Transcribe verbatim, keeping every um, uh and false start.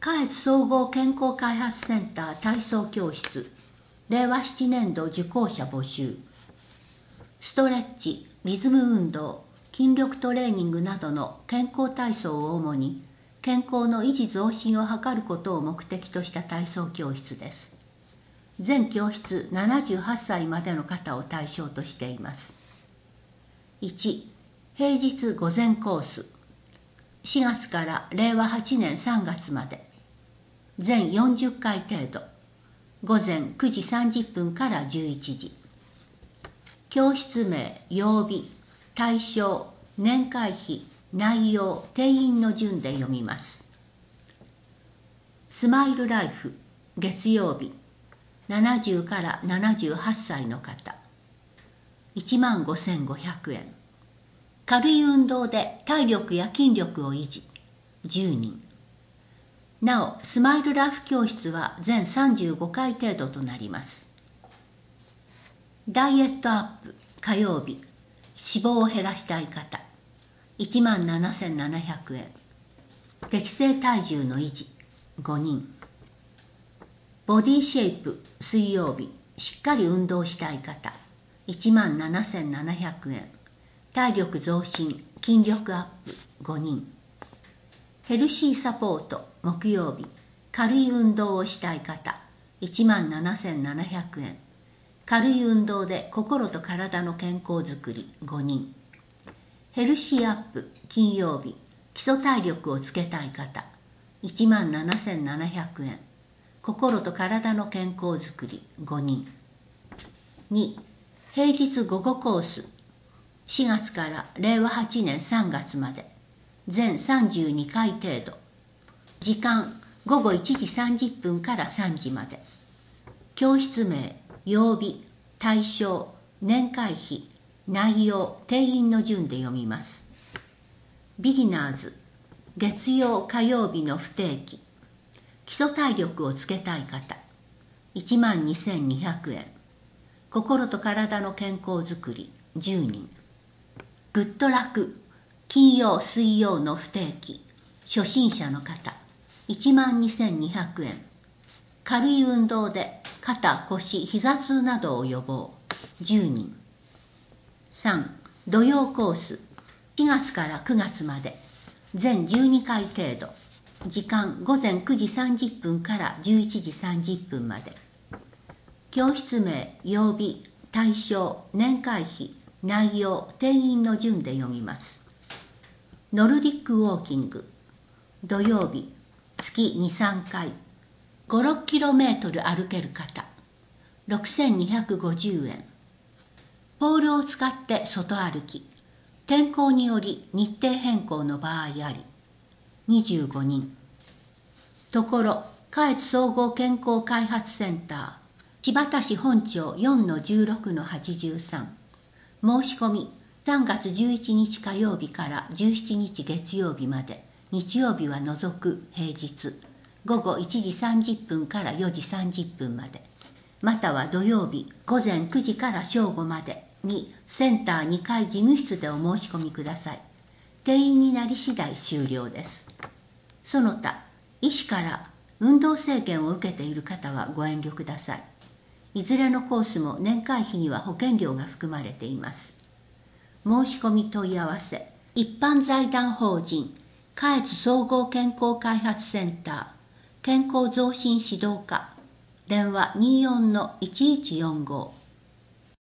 下越総合健康開発センター体操教室れいわなねんど受講者募集。ストレッチ、リズム運動、筋力トレーニングなどの健康体操を主に健康の維持増進を図ることを目的とした体操教室です。全教室ななじゅうはっさいまでの方を対象としています。いち、平日午前コース、しがつかられいわはちねんさんがつまで、全よんじゅっかい程度、午前くじさんじゅっぷんからじゅういちじ。教室名、曜日、対象、年会費、内容、定員の順で読みます。スマイルライフ、月曜日、ななじゅうからななじゅうはっさいの方、いちまんごせんごひゃくえん。軽い運動で体力や筋力を維持、じゅうにん。なお、スマイルライフ教室は全さんじゅうごかい程度となります。ダイエットアップ、火曜日、脂肪を減らしたい方、いちまんななせんななひゃくえん。適正体重の維持、ごにん。ボディシェイプ、水曜日、しっかり運動したい方、いちまんななせんななひゃくえん。体力増進、筋力アップ、ごにん。ヘルシーサポート、木曜日、軽い運動をしたい方、いちまんななせんななひゃくえん。軽い運動で心と体の健康づくり、ごにん。ヘルシーアップ、金曜日、基礎体力をつけたい方、いちまんななせんななひゃくえん。心と体の健康づくり、ごにん。に、平日午後コース、しがつかられいわはちねんさんがつまで、全さんじゅうにかい程度。時間、ごごいちじさんじゅっぷんからさんじまで。教室名、曜日、対象、年会費、内容、定員の順で読みます。ビギナーズ、月曜火曜日の不定期。基礎体力をつけたい方、いちまんにせんにひゃくえん。心と体の健康づくり、じゅうにん。グッドラク、金曜水曜の不定期。初心者の方、いちまんにせんにひゃくえん。軽い運動で肩、腰、膝痛などを予防、じゅうにん。さん、土曜コース、しがつからくがつまで、全じゅうにかい程度。時間、ごぜんくじさんじゅっぷんからじゅういちじさんじゅっぷんまで。教室名、曜日、対象、年会費、内容、定員の順で読みます。ノルディックウォーキング、土曜日、月に、さんかい、ご、ろっキロメートル歩ける方、ろくせんにひゃくごじゅうえん。ポールを使って外歩き、天候により日程変更の場合あり、にじゅうごにん。ところ、下越総合健康開発センター、千葉田市本町 よんのじゅうろくのはちじゅうさん。申し込み、さんがつじゅういちにち火曜日からじゅうしちにち月曜日まで、日曜日は除く平日、ごごいちじさんじゅっぷんからよじさんじゅっぷんまで、または土曜日ごぜんくじから正午までにセンターにかい事務室でお申し込みください。定員になり次第終了です。その他、医師から運動制限を受けている方はご遠慮ください。いずれのコースも年会費には保険料が含まれています。申し込み問い合わせ、一般財団法人下越総合健康開発センター健康増進指導課、電話 にじゅうよんのいちいちよんご。